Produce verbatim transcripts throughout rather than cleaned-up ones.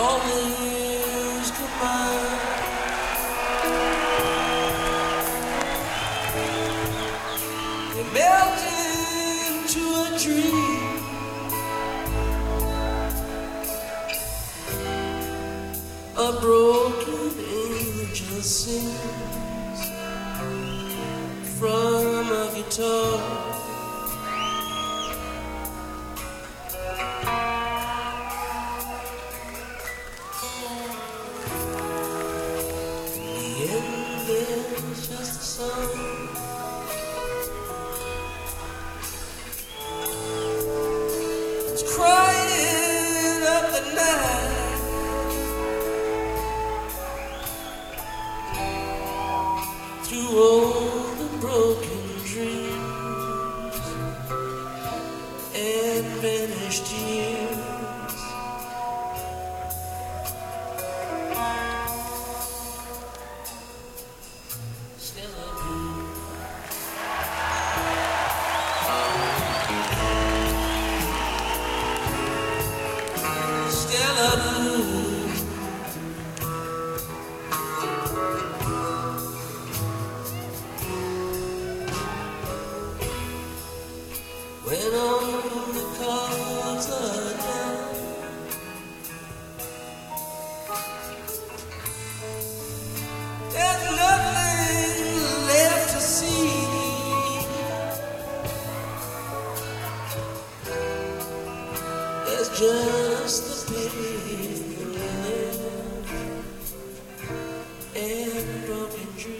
always goodbye. You melt into a dream, a broken angel sings from a guitar. There's just a song. It's crying up the night, through all the broken dreams and vanished years. When all the cards are down, there's nothing left to see. There's just the pain and broken dreams.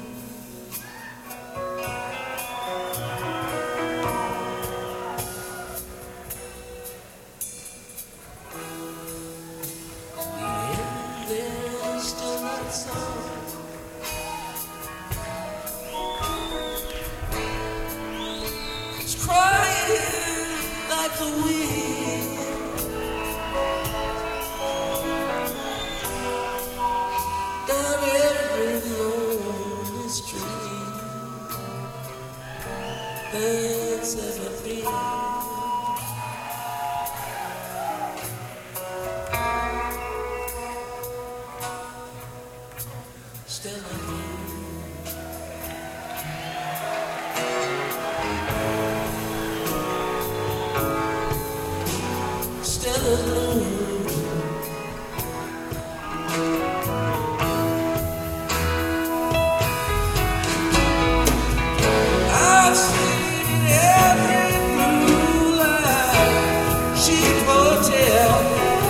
It's crying like the wind, down every lonely street that's ever been. Stella Blue, Stella Blue. I've seen every blue light cheap hotel.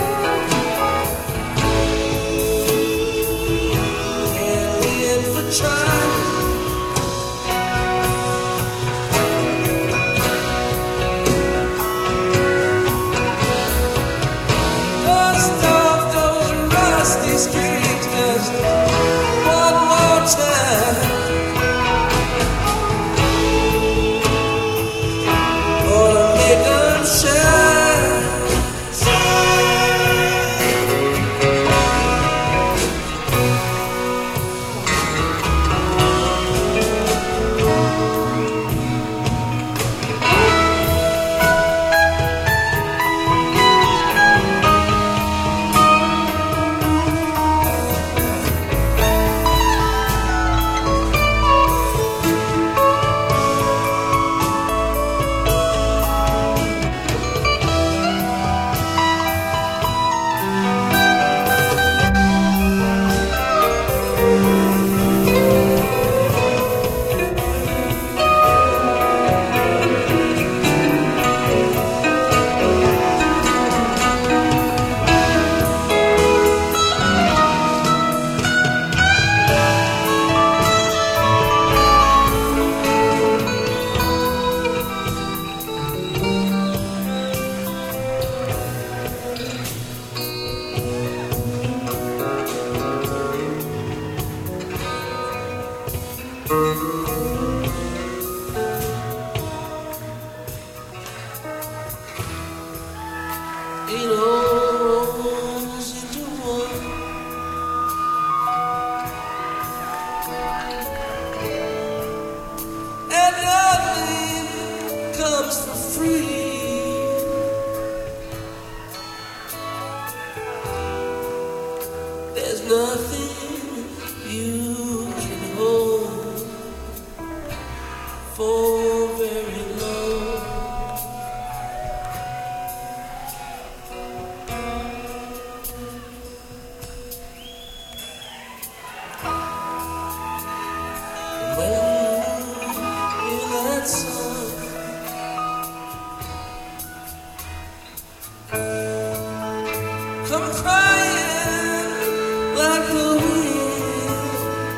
Dust off those rusty streets just one more time. Gonna make them shine. It all rolls into one, and nothing comes for free. come crying like the wind.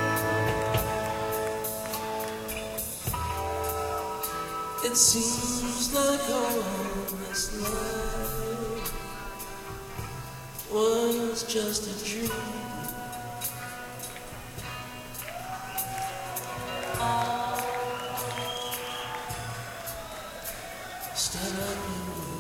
It seems like all this life was just a dream. Stand up and